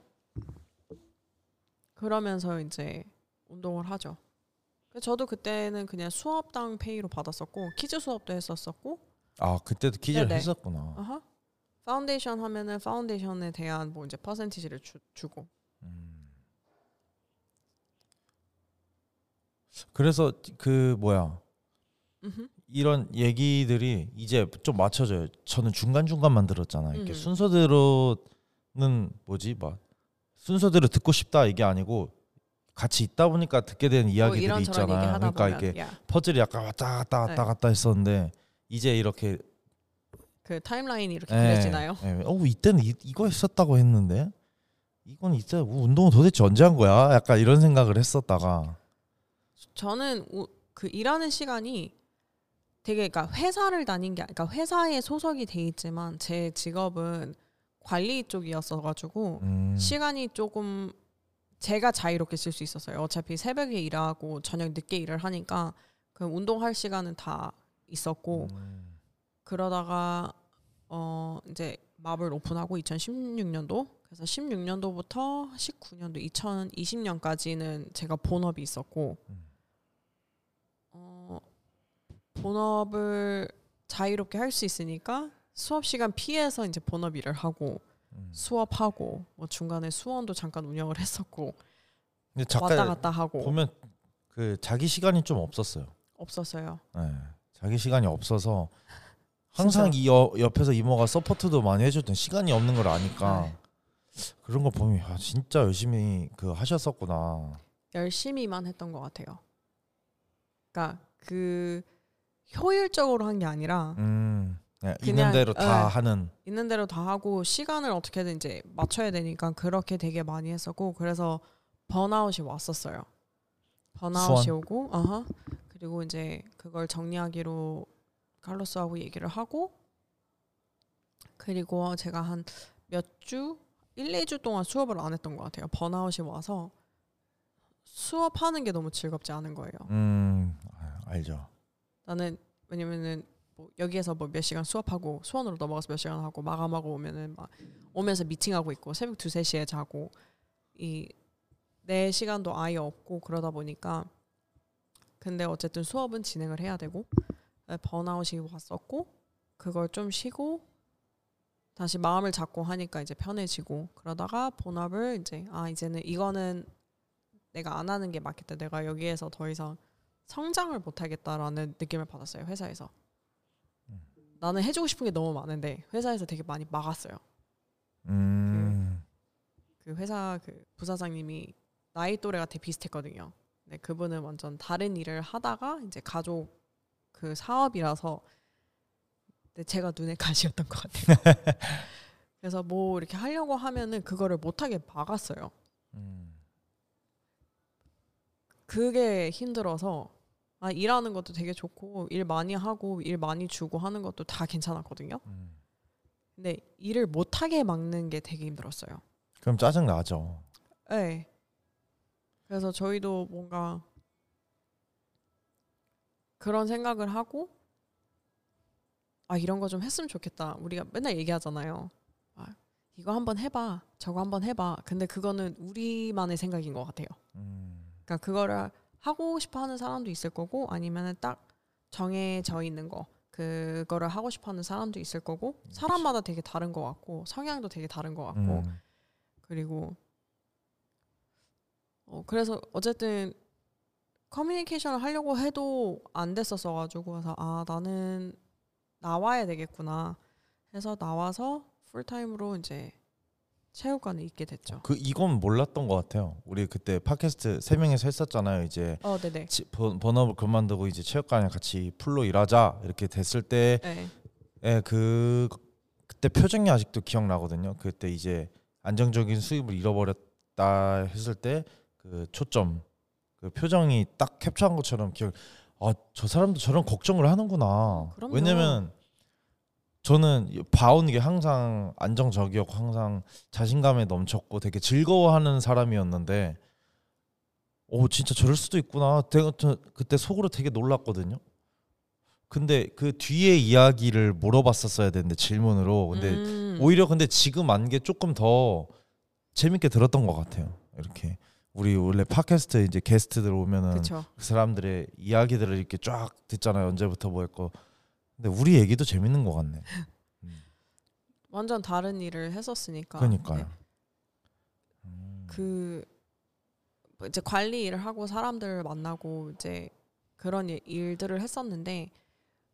그러면서 이제 운동을 하죠. 그래서 저도 그때는 그냥 수업당 페이로 받았었고 키즈 수업도 했었었고 아 그때도 기절 네네. 했었구나. 아하. 파운데이션 하면은 파운데이션에 대한 뭐 이제 퍼센티지를 주, 주고. 음. 그래서 그 뭐야 음흠. 이런 얘기들이 이제 좀 맞춰져요. 저는 중간 중간만 들었잖아요. 이렇게 음. 순서대로는 뭐지, 막 순서대로 듣고 싶다 이게 아니고 같이 있다 보니까 듣게 되는 뭐 이야기들이 이런저런 있잖아요. 얘기하다 그러니까 보면 이게 야, 퍼즐이 약간 왔다 갔다 왔다 네. 갔다 했었는데 이제 이렇게 그 타임라인이 이렇게 예, 그려지나요? 예. 어 이때는 이, 이거 했었다고 했는데 이건 이때 운동은 도대체 언제 한 거야? 약간 이런 생각을 했었다가 저는 우, 그 일하는 시간이 되게 그러니까 회사를 다닌 게 그러니까 회사에 소속이 돼 있지만 제 직업은 관리 쪽이었어가지고 음, 시간이 조금 제가 자유롭게 쓸 수 있었어요. 어차피 새벽에 일하고 저녁 늦게 일을 하니까 그 운동할 시간은 다 있었고 음, 그러다가 어 이제 마블 오픈하고 이천십육 년도 그래서 십육 년도부터 십구 년도 이천이십 년까지는 제가 본업이 있었고 음. 어 본업을 자유롭게 할 수 있으니까 수업 시간 피해서 이제 본업 일을 하고 음. 수업하고 뭐 중간에 수원도 잠깐 운영을 했었고 근데 왔다 작가 갔다 하고 보면 그 자기 시간이 좀 없었어요. 없었어요. 네. 자기 시간이 없어서 항상 진짜. 이 여, 옆에서 이모가 서포트도 많이 해줬던 시간이 없는 걸 아니까 네. 그런 거 보면 아, 진짜 열심히 그 하셨었구나. 열심히만 했던 것 같아요. 그러니까 그 효율적으로 한 게 아니라 음, 네, 있는 그냥, 대로 다 네. 하는. 있는 대로 다 하고 시간을 어떻게든 이제 맞춰야 되니까 그렇게 되게 많이 했었고 그래서 번아웃이 왔었어요. 번아웃이 수원? 오고 어허. 그리고 이제 그걸 정리하기로 칼로스하고 얘기를 하고 그리고 제가 한 몇 주, 일, 이 주 동안 수업을 안 했던 것 같아요. 번아웃이 와서 수업하는 게 너무 즐겁지 않은 거예요. 음, 알죠. 나는 왜냐면은 뭐 여기에서 뭐 몇 시간 수업하고 수원으로 넘어가서 몇 시간 하고 마감하고 오면은 막 오면서 미팅하고 있고 새벽 두세 시에 자고 이 내 시간도 아예 없고 그러다 보니까 근데 어쨌든 수업은 진행을 해야 되고 번아웃이 왔었고 그걸 좀 쉬고 다시 마음을 잡고 하니까 이제 편해지고 그러다가 본업을 이제 아 이제는 이거는 내가 안 하는 게 맞겠다. 내가 여기에서 더 이상 성장을 못 하겠다라는 느낌을 받았어요. 회사에서. 음. 나는 해주고 싶은 게 너무 많은데 회사에서 되게 많이 막았어요. 음, 그, 그 회사 그 부사장님이 나이 또래가 되게 비슷했거든요. 근데 그분은 완전 다른 일을 하다가 이제 가족 그 사업이라서 근데 제가 눈에 가시였던 것 같아요. 그래서 뭐 이렇게 하려고 하면은 그거를 못하게 막았어요. 음, 그게 힘들어서 아, 일하는 것도 되게 좋고 일 많이 하고 일 많이 주고 하는 것도 다 괜찮았거든요. 음. 근데 일을 못하게 막는 게 되게 힘들었어요. 그럼 짜증 나죠. 네. 그래서 저희도 뭔가 그런 생각을 하고 아 이런 거 좀 했으면 좋겠다. 우리가 맨날 얘기하잖아요. 아, 이거 한번 해봐. 저거 한번 해봐. 근데 그거는 우리만의 생각인 것 같아요. 음, 그러니까 그거를 하고 싶어하는 사람도 있을 거고 아니면은 딱 정해져 있는 거 그거를 하고 싶어하는 사람도 있을 거고 사람마다 되게 다른 것 같고 성향도 되게 다른 것 같고 음, 그리고 어 그래서 어쨌든 커뮤니케이션을 하려고 해도 안 됐었어가지고 그래서 아 나는 나와야 되겠구나 해서 나와서 풀타임으로 이제 체육관에 있게 됐죠. 그 이건 몰랐던 것 같아요. 우리 그때 팟캐스트 세 명이서 했었잖아요. 이제 어, 네네. 지, 번, 번업을 그만두고 이제 체육관에 같이 풀로 일하자 이렇게 됐을 때에 네. 그 그때 표정이 아직도 기억나거든요. 그때 이제 안정적인 수입을 잃어버렸다 했을 때 그 초점 그 표정이 딱 캡처한 것처럼 기억. 아, 저 사람도 저런 걱정을 하는구나. 그럼요. 왜냐면 저는 봐온 게 항상 안정적이었고 항상 자신감에 넘쳤고 되게 즐거워하는 사람이었는데 오 진짜 저럴 수도 있구나. 내가 저 그때 속으로 되게 놀랐거든요. 근데 그 뒤에 이야기를 물어봤었어야 되는데 질문으로. 근데 음. 오히려 근데 지금 안 게 조금 더 재밌게 들었던 것 같아요. 이렇게 우리 원래 팟캐스트 이제 게스트들 오면은 그쵸. 그 사람들의 이야기들을 이렇게 쫙 듣잖아요. 언제부터 뭐 했고. 근데 우리 얘기도 재밌는 것 같네. 음. 완전 다른 일을 했었으니까. 그러니까요. 네. 음. 그 이제 관리 일을 하고 사람들을 만나고 이제 그런 일- 일들을 했었는데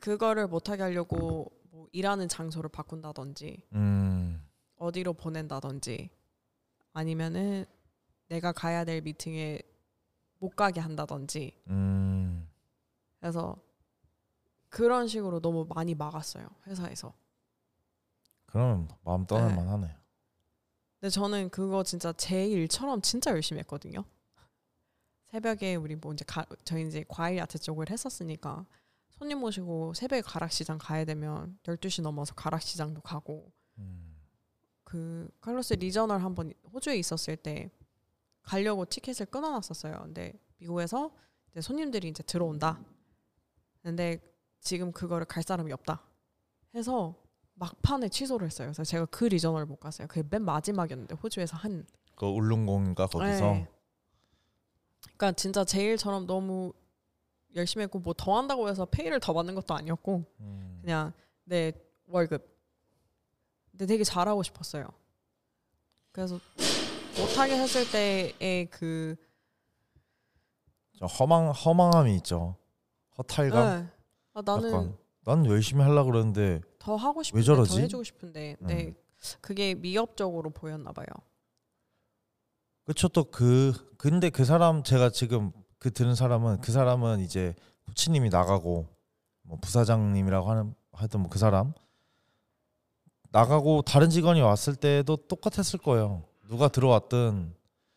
그거를 못하게 하려고 뭐 일하는 장소를 바꾼다든지 음. 어디로 보낸다든지 아니면은 내가 가야 될 미팅에 못 가게 한다든지 음. 그래서 그런 식으로 너무 많이 막았어요 회사에서. 그러면 마음 떠날 네. 만하네요. 근데 저는 그거 진짜 제 일처럼 진짜 열심히 했거든요. 새벽에 우리 뭐 이제 가, 저희 이제 과일 야채 쪽을 했었으니까 손님 모시고 새벽에 가락시장 가야 되면 열두 시 넘어서 가락시장도 가고 음. 그 칼로스 리저널 한번 호주에 있었을 때 가려고 티켓을 끊어놨었어요. 근데 미국에서 이제 손님들이 이제 들어온다. 근데 지금 그거를 갈 사람이 없다. 해서 막판에 취소를 했어요. 그래서 제가 그 리저널을 못 갔어요. 그게 맨 마지막이었는데 호주에서 한. 그 울릉공인가 거기서. 네. 그러니까 진짜 제 일처럼 너무 열심히 했고 뭐 더 한다고 해서 페이를 더 받는 것도 아니었고 음. 그냥 내 월급. 근데 되게 잘하고 싶었어요. 그래서 못하게 했을 때의 그 허망 허망함이 있죠. 허탈감. 네. 아, 나는 약간 난 열심히 하려고 그러는데 더 하고 왜 싶은데 저러지? 더 해주고 싶은데 네. 음. 그게 미협적으로 보였나 봐요. 그쵸. 또 그 근데 그 사람 제가 지금 그 들은 사람은 그 사람은 이제 코치님이 나가고 뭐 부사장님이라고 하는 하여튼 뭐 그 사람 나가고 다른 직원이 왔을 때도 똑같았을 거예요. 누가 들어왔든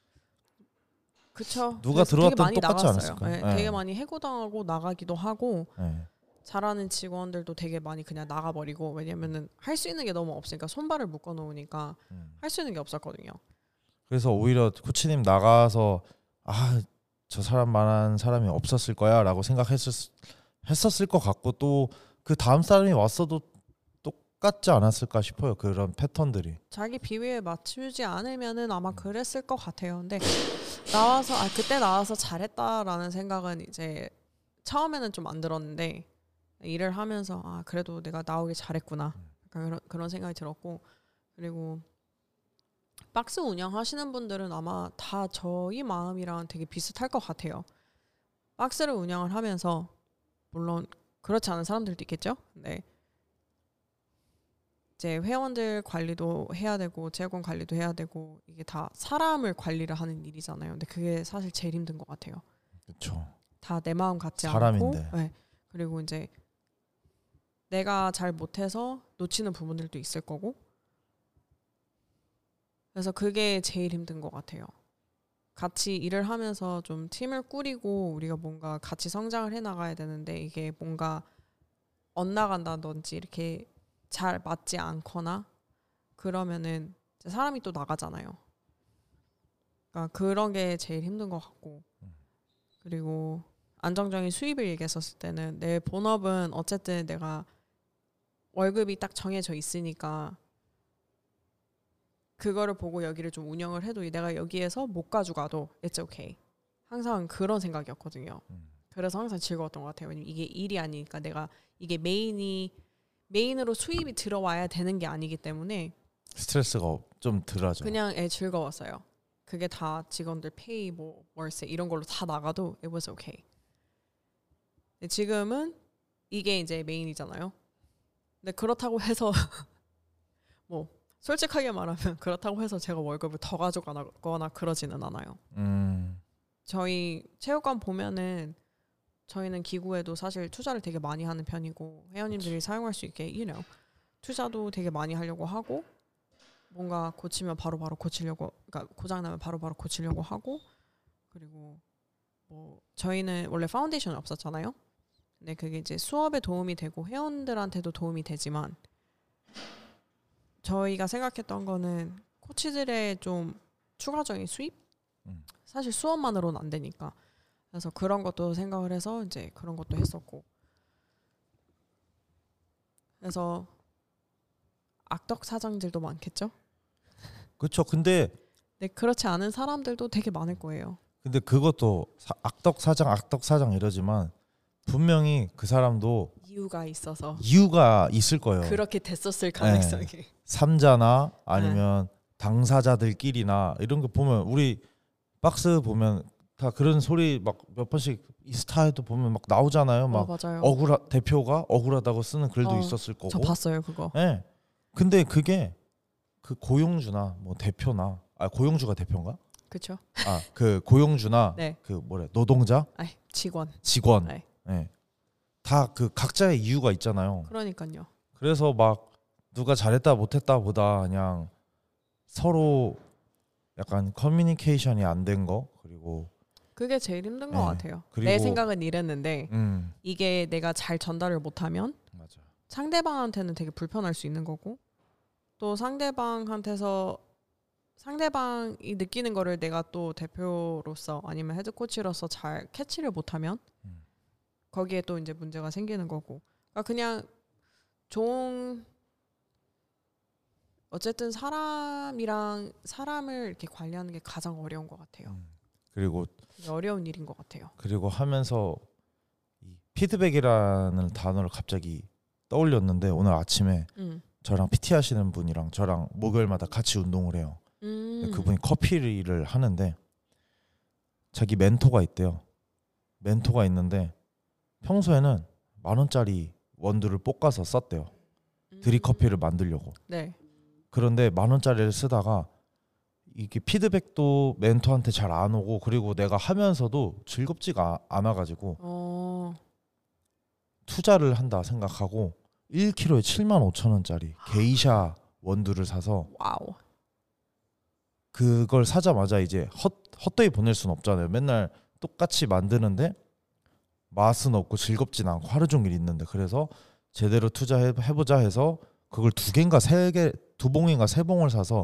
그쵸. 누가 그래서 되게 들어왔든 많이 똑같지 나갔어요. 않았을까요? 네, 네. 되게 많이 해고당하고 나가기도 하고 네. 잘하는 직원들도 되게 많이 그냥 나가버리고 왜냐면은 할 수 있는 게 너무 없으니까 손발을 묶어 놓으니까 음. 할 수 있는 게 없었거든요. 그래서 오히려 코치님 나가서 아 저 사람만한 사람이 없었을 거야라고 생각했을 했었을 것 같고 또 그 다음 사람이 왔어도 똑같지 않았을까 싶어요. 그런 패턴들이. 자기 비위에 맞추지 않으면은 아마 그랬을 것 같아요. 근데 나와서 아 그때 나와서 잘했다라는 생각은 이제 처음에는 좀 안 들었는데 일을 하면서 아 그래도 내가 나오길 잘했구나 약간 그런 그런 생각이 들었고 그리고 박스 운영하시는 분들은 아마 다 저희 마음이랑 되게 비슷할 것 같아요. 박스를 운영을 하면서 물론 그렇지 않은 사람들도 있겠죠. 네. 이제 회원들 관리도 해야 되고 재건 관리도 해야 되고 이게 다 사람을 관리를 하는 일이잖아요. 근데 그게 사실 제일 힘든 것 같아요. 그렇죠. 다 내 마음 같지 사람인데. 않고, 네. 그리고 이제 내가 잘 못해서 놓치는 부분들도 있을 거고, 그래서 그게 제일 힘든 것 같아요. 같이 일을 하면서 좀 팀을 꾸리고 우리가 뭔가 같이 성장을 해 나가야 되는데 이게 뭔가 엇나간다든지 이렇게 잘 맞지 않거나 그러면은 사람이 또 나가잖아요. 그러니까 그런 게 제일 힘든 것 같고 그리고 안정적인 수입을 얘기했었을 때는 내 본업은 어쨌든 내가 월급이 딱 정해져 있으니까 그거를 보고 여기를 좀 운영을 해도 내가 여기에서 못 가져가도 it's okay. 항상 그런 생각이었거든요. 그래서 항상 즐거웠던 것 같아요. 왜냐면 이게 일이 아니니까 내가 이게 메인이 메인으로 수입이 들어와야 되는 게 아니기 때문에 스트레스가 좀 덜하죠. 그냥 애 즐거웠어요. 그게 다 직원들 페이, 뭐 월세 이런 걸로 다 나가도 it was okay. 근데 지금은 이게 이제 메인이잖아요. 근데 그렇다고 해서 뭐 솔직하게 말하면 그렇다고 해서 제가 월급을 더 가져가거나 그러지는 않아요. 음. 저희 체육관 보면은 저희는 기구에도 사실 투자를 되게 많이 하는 편이고 회원님들이 그치. 사용할 수 있게 you know, 투자도 되게 많이 하려고 하고 뭔가 고치면 바로바로 바로 고치려고 그러니까 고장나면 바로바로 바로 고치려고 하고 그리고 뭐 저희는 원래 파운데이션이 없었잖아요. 근데 그게 이제 수업에 도움이 되고 회원들한테도 도움이 되지만 저희가 생각했던 거는 코치들의 좀 추가적인 수입? 음. 사실 수업만으로는 안 되니까 그래서 그런 것도 생각을 해서 이제 그런 것도 했었고 그래서 악덕 사장들도 많겠죠? 그렇죠. 근데 네, 그렇지 않은 사람들도 되게 많을 거예요. 근데 그것도 사, 악덕 사장 악덕 사장 이러지만 분명히 그 사람도 이유가 있어서 이유가 있을 거예요. 그렇게 됐었을 가능성이. 네. 삼자나 아니면 네. 당사자들끼리나 이런 거 보면 우리 박스 보면 다 그런 소리 막 몇 번씩 인스타에도 보면 막 나오잖아요. 막 어, 맞아요. 억울하 대표가 억울하다고 쓰는 글도 어, 있었을 거고. 저 봤어요 그거. 예. 네. 근데 그게 그 고용주나 뭐 대표나 아 고용주가 대표인가? 그렇죠. 아 그 고용주나 네. 그 뭐래 노동자, 아이, 직원, 직원, 네. 네. 다 그 각자의 이유가 있잖아요. 그러니까요. 그래서 막 누가 잘했다 못했다보다 그냥 서로 약간 커뮤니케이션이 안 된 거 그리고 그게 제일 힘든 네. 것 같아요. 그리고, 내 생각은 이랬는데 음, 이게 내가 잘 전달을 못하면 맞아. 상대방한테는 되게 불편할 수 있는 거고 또 상대방한테서 상대방이 느끼는 거를 내가 또 대표로서 아니면 헤드코치로서 잘 캐치를 못하면 음. 거기에 또 이제 문제가 생기는 거고 그러니까 그냥 좋은 어쨌든 사람이랑 사람을 이렇게 관리하는 게 가장 어려운 것 같아요. 음. 그리고 어려운 일인 것 같아요. 그리고 하면서 이 피드백이라는 단어를 갑자기 떠올렸는데 오늘 아침에 음. 저랑 피티 하시는 분이랑 저랑 목요일마다 같이 운동을 해요. 음. 그분이 커피를 하는데 자기 멘토가 있대요. 멘토가 있는데 평소에는 만 원짜리 원두를 볶아서 썼대요. 드립커피를 만들려고. 네. 그런데 만 원짜리를 쓰다가 이게 피드백도 멘토한테 잘 안 오고 그리고 내가 하면서도 즐겁지가 않아가지고 어. 투자를 한다 생각하고 일 킬로그램에 칠만 오천 원짜리 게이샤 원두를 사서 와우. 그걸 사자마자 이제 헛, 헛되이 보낼 수는 없잖아요. 맨날 똑같이 만드는데 맛은 없고 즐겁진 않고 하루 종일 있는데 그래서 제대로 투자해보자 해서 그걸 두 개인가 세 개, 두 봉인가 세 봉을 사서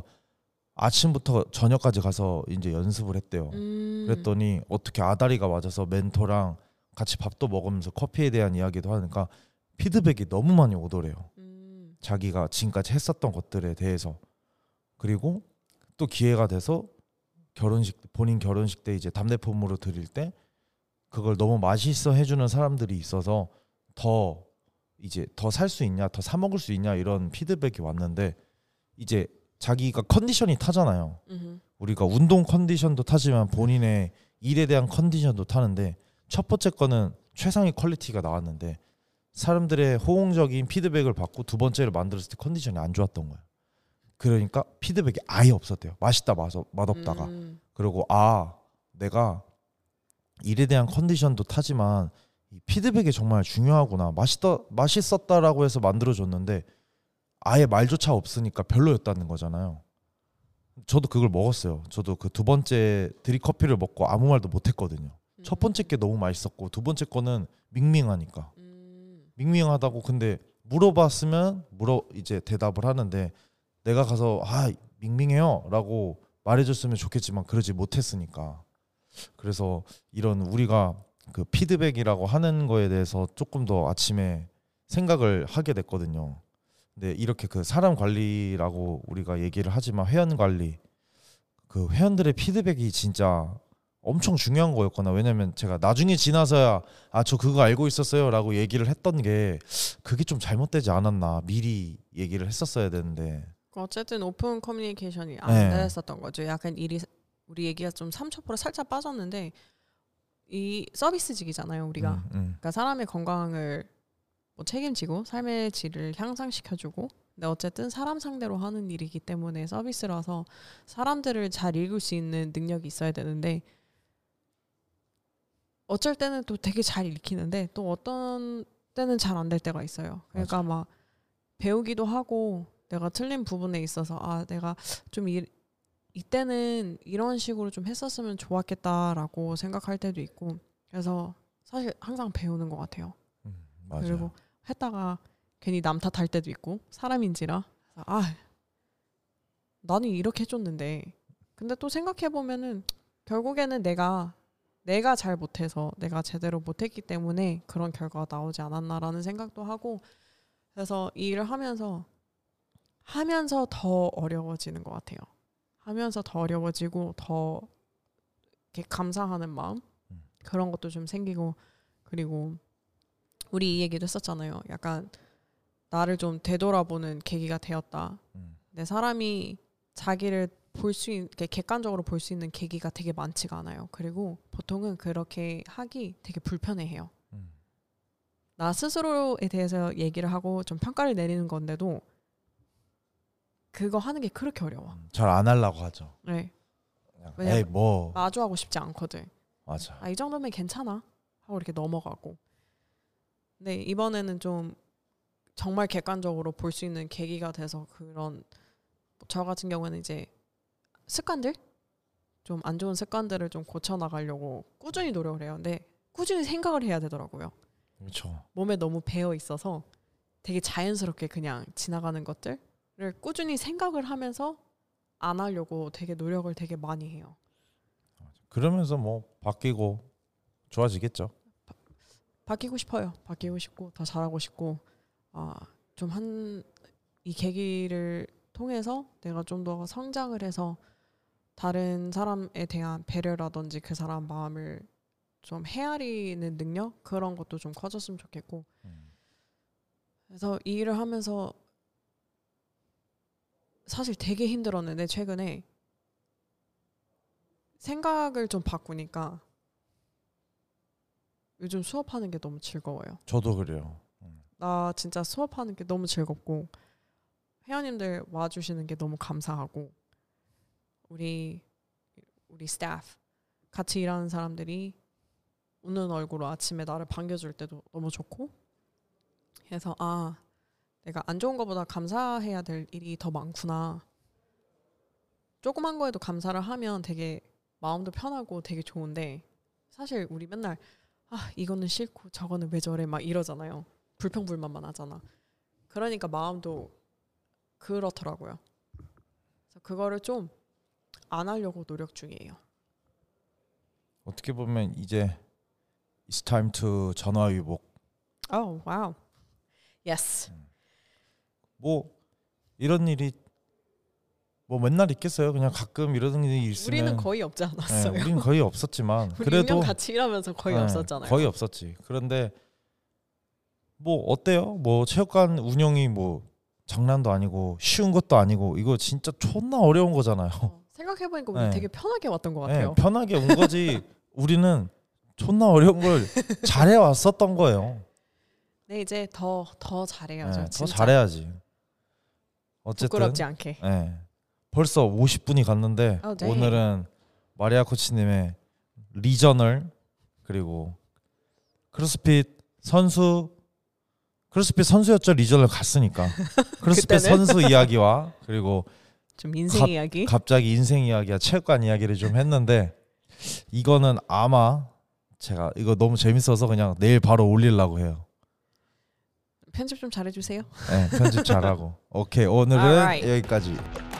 아침부터 저녁까지 가서 이제 연습을 했대요. 음. 그랬더니 어떻게 아다리가 맞아서 멘토랑 같이 밥도 먹으면서 커피에 대한 이야기도 하니까 피드백이 너무 많이 오더래요. 음. 자기가 지금까지 했었던 것들에 대해서. 그리고 또 기회가 돼서 결혼식 본인 결혼식 때 이제 답례품으로 드릴 때 그걸 너무 맛있어 해주는 사람들이 있어서 더 이제 더 살 수 있냐 더 사 먹을 수 있냐 이런 피드백이 왔는데 이제 자기가 컨디션이 타잖아요. 음흠. 우리가 운동 컨디션도 타지만 본인의 일에 대한 컨디션도 타는데 첫 번째 거는 최상의 퀄리티가 나왔는데 사람들의 호응적인 피드백을 받고 두 번째를 만들었을 때 컨디션이 안 좋았던 거예요. 그러니까 피드백이 아예 없었대요. 맛있다 맛, 맛없다가. 음. 그리고 아 내가 일에 대한 컨디션도 타지만 이 피드백이 정말 중요하구나. 맛있다 맛있었다라고 해서 만들어줬는데 아예 말조차 없으니까 별로였다는 거잖아요. 저도 그걸 먹었어요. 저도 그 두 번째 드립커피를 먹고 아무 말도 못했거든요. 음. 첫 번째 게 너무 맛있었고 두 번째 거는 밍밍하니까 음. 밍밍하다고 근데 물어봤으면 물어 이제 대답을 하는데 내가 가서 아 밍밍해요라고 말해줬으면 좋겠지만 그러지 못했으니까 그래서 이런 우리가 그 피드백이라고 하는 거에 대해서 조금 더 아침에 생각을 하게 됐거든요. 근데 이렇게 그 사람 관리라고 우리가 얘기를 하지만 회원 관리 그 회원들의 피드백이 진짜 엄청 중요한 거였구나. 왜냐면 제가 나중에 지나서야 아 저 그거 알고 있었어요라고 얘기를 했던 게 그게 좀 잘못되지 않았나. 미리 얘기를 했었어야 되는데. 어쨌든 오픈 커뮤니케이션이 안 네. 됐었던 거죠. 약간 일이 우리 얘기가 좀 삼천 퍼센트 살짝 빠졌는데 이 서비스직이잖아요, 우리가. 음, 음. 그러니까 사람의 건강을 뭐 책임지고 삶의 질을 향상시켜주고 근데 어쨌든 사람 상대로 하는 일이기 때문에 서비스라서 사람들을 잘 읽을 수 있는 능력이 있어야 되는데 어쩔 때는 또 되게 잘 읽히는데 또 어떤 때는 잘 안 될 때가 있어요. 그러니까 맞아. 막 배우기도 하고 내가 틀린 부분에 있어서 아 내가 좀 이, 이때는 이런 식으로 좀 했었으면 좋았겠다라고 생각할 때도 있고 그래서 사실 항상 배우는 것 같아요. 음, 맞아요. 그리고 했다가 괜히 남 탓할 때도 있고 사람인지라 아 나는 이렇게 해줬는데 근데 또 생각해보면은 결국에는 내가 내가 잘 못해서 내가 제대로 못했기 때문에 그런 결과가 나오지 않았나라는 생각도 하고 그래서 이 일을 하면서 하면서 더 어려워지는 것 같아요. 하면서 더 어려워지고 더 이렇게 감사하는 마음 음. 그런 것도 좀 생기고 그리고 우리 이 얘기도 했었잖아요. 약간 나를 좀 되돌아보는 계기가 되었다. 음. 내 사람이 자기를 볼 수 있는 객관적으로 볼 수 있는 계기가 되게 많지가 않아요. 그리고 보통은 그렇게 하기 되게 불편해해요. 음. 나 스스로에 대해서 얘기를 하고 좀 평가를 내리는 건데도 그거 하는 게 그렇게 어려워. 잘 안 하려고 하죠. 네. 에이 뭐 마주하고 싶지 않거든. 맞아. 아, 이 정도면 괜찮아 하고 이렇게 넘어가고. 근데 이번에는 좀 정말 객관적으로 볼 수 있는 계기가 돼서 그런 저 같은 경우는 이제 습관들 좀 안 좋은 습관들을 좀 고쳐 나가려고 꾸준히 노력을 해요. 근데 꾸준히 생각을 해야 되더라고요. 그렇죠. 몸에 너무 배어 있어서 되게 자연스럽게 그냥 지나가는 것들을 꾸준히 생각을 하면서 안 하려고 되게 노력을 되게 많이 해요. 그러면서 뭐 바뀌고 좋아지겠죠. 바, 바뀌고 싶어요. 바뀌고 싶고 더 잘하고 싶고 아, 좀 한 이 계기를 통해서 내가 좀 더 성장을 해서 다른 사람에 대한 배려라든지 그 사람 마음을 좀 헤아리는 능력 그런 것도 좀 커졌으면 좋겠고 음. 그래서 이 일을 하면서 사실 되게 힘들었는데 최근에 생각을 좀 바꾸니까 요즘 수업하는 게 너무 즐거워요. 저도 그래요. 음. 나 진짜 수업하는 게 너무 즐겁고 회원님들 와주시는 게 너무 감사하고 우리 우리 스태프 같이 일하는 사람들이 웃는 얼굴로 아침에 나를 반겨줄 때도 너무 좋고 그래서 아 내가 안 좋은 것보다 감사해야 될 일이 더 많구나. 조그만 거에도 감사를 하면 되게 마음도 편하고 되게 좋은데 사실 우리 맨날 아 이거는 싫고 저거는 왜 저래 막 이러잖아요. 불평불만만 하잖아. 그러니까 마음도 그렇더라고요. 그래서 그거를 좀 안 하려고 노력 중이에요. 어떻게 보면 이제 It's time to 전화위복. Oh wow. Yes. 뭐 이런 일이 뭐 맨날 있겠어요. 그냥 가끔 이런 일이 있으면 우리는 거의 없지 않았어요. 네, 우리는 거의 없었지만 우리 그래도 육 년 같이 일하면서 거의 네, 없었잖아요. 거의 없었지. 그런데 뭐 어때요? 뭐 체육관 운영이 뭐 장난도 아니고 쉬운 것도 아니고 이거 진짜 존나 어려운 거잖아요. 어, 생각해보니까 우리 네. 되게 편하게 왔던 것 네, 같아요. 편하게 온 거지. 우리는 존나 어려운 걸 잘해 왔었던 거예요. 네 이제 더 더 잘해야죠. 네, 더 진짜. 잘해야지. 어쨌든 부끄럽지 않게. 네, 벌써 오십 분이 갔는데 Oh, dang. 오늘은 마리아 코치님의 리저널 그리고 크로스핏 선수 크로스핏 선수였죠. 리저널 갔으니까 크로스핏 선수 이야기와 그리고 좀 인생 갑- 이야기. 갑자기 인생 이야기와 체육관 이야기를 좀 했는데 이거는 아마 제가 이거 너무 재밌어서 그냥 내일 바로 올리려고 해요. 편집 좀 잘해주세요. 네, 편집 잘하고. 오케이 오늘은 Alright. 여기까지.